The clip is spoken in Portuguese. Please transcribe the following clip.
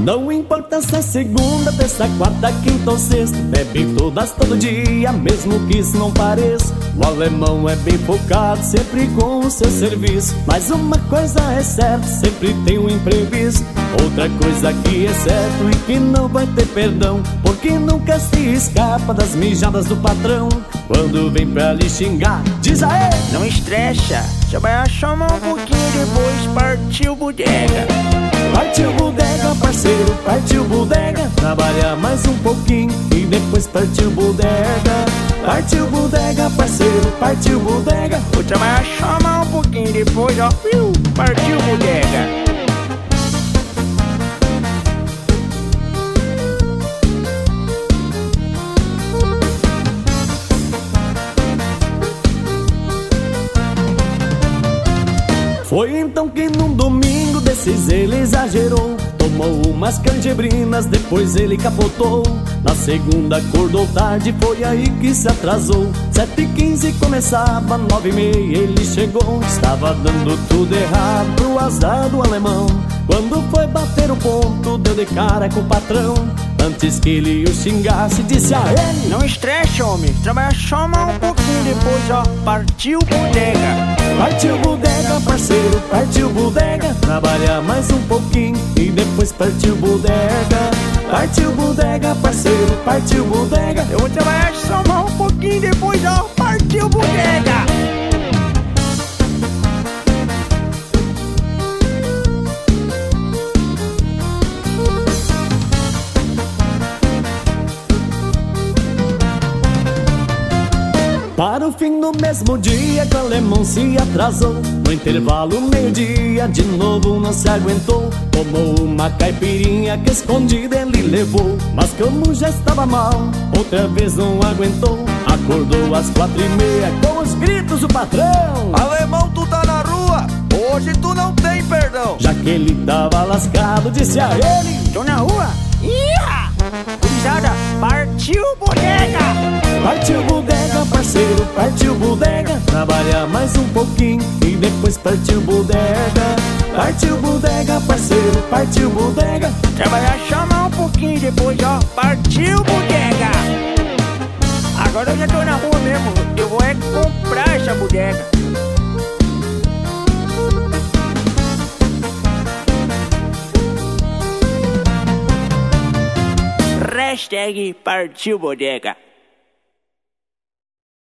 Não importa se é segunda, terça, quarta, quinta ou sexta, bebe todas todo dia, mesmo que isso não pareça. O alemão é bem focado, sempre com o seu serviço. Mas uma coisa é certa, sempre tem um imprevisto. Outra coisa que é certo e que não vai ter perdão, porque nunca se escapa das mijadas do patrão. Quando vem pra lhe xingar, diz aê! Não estrecha, só vai achar um pouquinho, depois partiu bodega. Partiu bodega, parceiro, partiu bodega. Trabalha mais um pouquinho e depois partiu bodega. Partiu bodega, parceiro, partiu bodega. Vou trabalhar só um pouquinho, depois ó, partiu bodega. Foi então que num domingo desses ele exagerou. Tomou umas canjebrinas, depois ele capotou. Na segunda acordou tarde, foi aí que se atrasou. 7h15 começava, 9h30 ele chegou. Estava dando tudo errado pro azar do alemão. Quando foi bater o ponto, deu de cara com o patrão. Antes que ele o xingasse, disse a ele: não estresse, homem, trabalha só um pouquinho, depois ó, partiu bodega. Partiu bodega, parceiro, partiu bodega. Trabalha mais um pouquinho e depois partiu bodega. Partiu bodega, parceiro, partiu bodega. Eu vou trabalhar só um pouquinho, depois ó, partiu bodega. Para o fim do mesmo dia que o alemão se atrasou. No intervalo meio-dia, de novo não se aguentou. Tomou uma caipirinha que escondida ele levou. Mas como já estava mal, outra vez não aguentou. Acordou às 4h30 com os gritos do patrão: alemão, tu tá na rua, hoje tu não tem perdão. Já que ele tava lascado, disse a ele: tô na rua, ia! Gurizada, partiu bodega. Partiu bodega, parceiro, partiu bodega. Trabalha mais um pouquinho e depois partiu bodega. Partiu bodega, parceiro, partiu bodega. Trabalhar só um pouquinho, depois ó, partiu bodega. Agora eu já tô na rua mesmo, eu vou é comprar essa bodega. Hashtag partiu bodega.